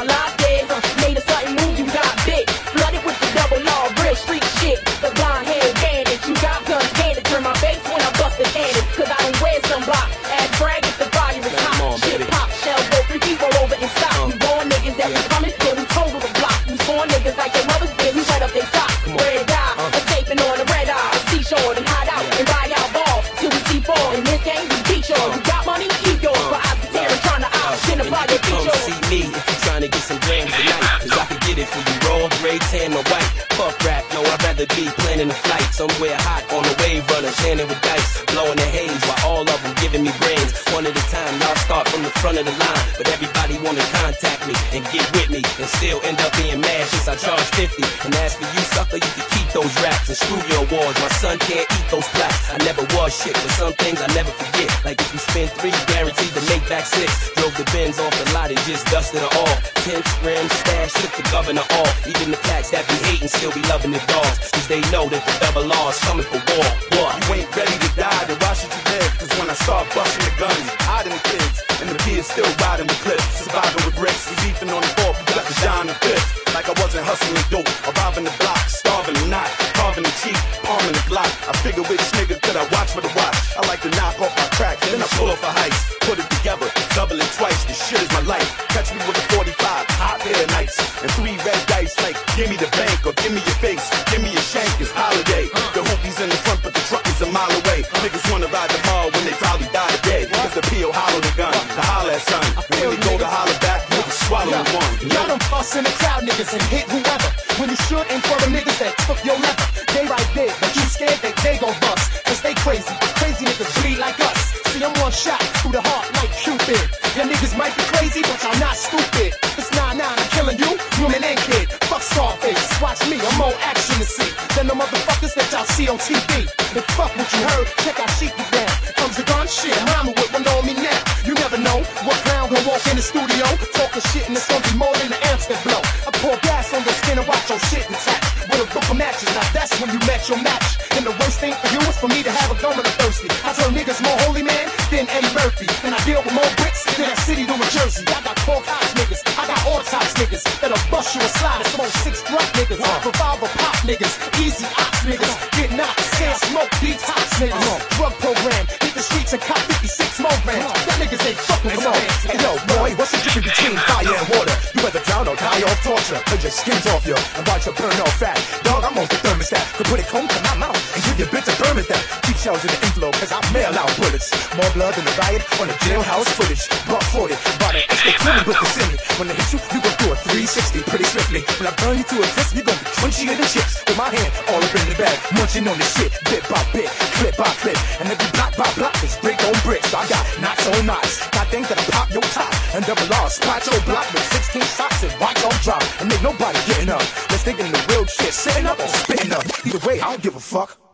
alive dead, made a sudden move, you got bit. Flooded with the double law, real street shit. The blonde hair bandit, you got guns handed. Turn my face when I bust the handed, cause I don't wear sunblock. Add brag if the fire is hot. Shit pop, shell go, 3 people over in stock. We born niggas that we coming, yeah, we total the block. We born niggas like their mothers did, we shut up their socks. Red dye, escaping on the red eye. Seashore and hide out and buy out balls till we see fall. In this game, we beat yours. You got money, keep yours. But I be tearing, trying to identify your features. See me if you trying to get some grams tonight, cause I can get it for you raw, gray, tan, or white. Fuck rap, no, I'd rather be planning a flight somewhere hot on a wave runner, standing with dice, blowing the haze while all of them giving me brains. One at a time, y'all start from the front of the line, but everybody wanna contact me and get with me, and still end up being mad since I charge 50. And as for you, sucker, you can keep those raps and screw your awards. My son can't eat those plaques. I never was shit, but some things I never forget. Like if you spend 3, guaranteed to make back 6. Drove the Benz off the lot and just dusted it all. 10 rims, stash, took the governor off. Even the cats that be hating still be loving the dogs, cause they know that the double R is coming for war. What? You ain't ready to die, then why should you live? Cause when I start busting the guns, hiding the kids, and the kids still riding the clips, surviving with bricks. We beefing on the 4th, we got the John the 5th. Like I wasn't hustling dope, or robbing the block, starving or not, carving the cheek, palming the block. I figure which nigga could I watch for the watch. I like to knock off my crack, then I pull off a heist, put it together, double it twice. This shit is my life. Catch me with a 45, hot air nights, and 3 red dice. Like give me the bank or give me your face, give me your shank. It's holiday. The hoopies in the front, but the truck is a mile away. Niggas wanna ride the mall when they probably die today. Cause the PO hollow the gun, to holler at son. And when they go to holler back, niggas swallow one. Y'all don't fuss in the crowd, niggas, and hit whoever. When you should aim for the niggas that took your leather. They right there, but you scared that they gon' bust. Cause they crazy, but crazy niggas bleed like us. See, I'm one shot through the heart like Cupid. Your niggas might be crazy, but y'all not stupid. It's 9-9, I'm killing you, human and kid. Fuck Scarface, watch me, I'm more action to see than the motherfuckers that y'all see on TV. And fuck what you heard, check out Sheep It Down. Comes the gun, shit, mama with one on me now. You never know what clown gon' walk in the studio talking shit, and it's gonna be more than the amps that blow. I pour gas on your skin and watch your shit detach with a book of matches. Now that's when you match your match. And the worst thing for you is for me to have a gun when I'm thirsty. I turn niggas more holy man than Eddie Murphy, and I deal with more bricks than that city to New Jersey. I got pork house niggas, I got all types niggas that'll bust you a slide. It's some 6 drunk niggas, revolver pop niggas, easy ops niggas, get knocked, scare smoke, detox niggas. Drug program, hit the streets and cop 56 more grams. That niggas ain't fucking with us. Hey yo, boy, what's the difference between fire and water? You either drown or die off torture. Put your skins off you and watch you burn off fat. Dog, I'm off the thermostat. Could put it home to my mouth and give your bitch a thermostat. Keep shells in the inflow, cause I mail out bullets. More blood than the riot on the jailhouse footage. Buck 40, bought an extra 20 with the city. When I hit you, you gon' do a 360 pretty swiftly. When I burn you to a crisp, you gon' be crunchier than chips. With my hand all up in the bag, munching on the shit, bit by bit, clip by clip. And every block by block is brick on brick. So I got knots on knots. Got things that'll pop your top and double R. Spot your block with 16 shots and watch on drop. And ain't nobody getting up. Let's think in the real shit, sitting up or spitting up. Either way, I don't give a fuck.